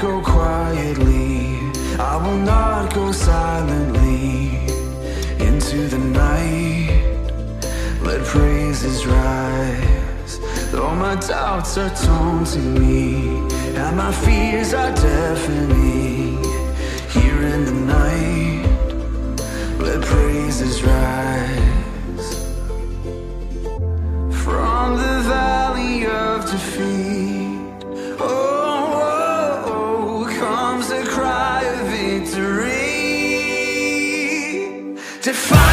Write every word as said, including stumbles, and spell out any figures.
go quietly, I will not go silently into the night. Let praises rise, though my doubts are taunting me and my fears are deafening. Here in the night, let praises rise. From the valley of defeat, oh, oh, oh, comes a cry of victory. Defy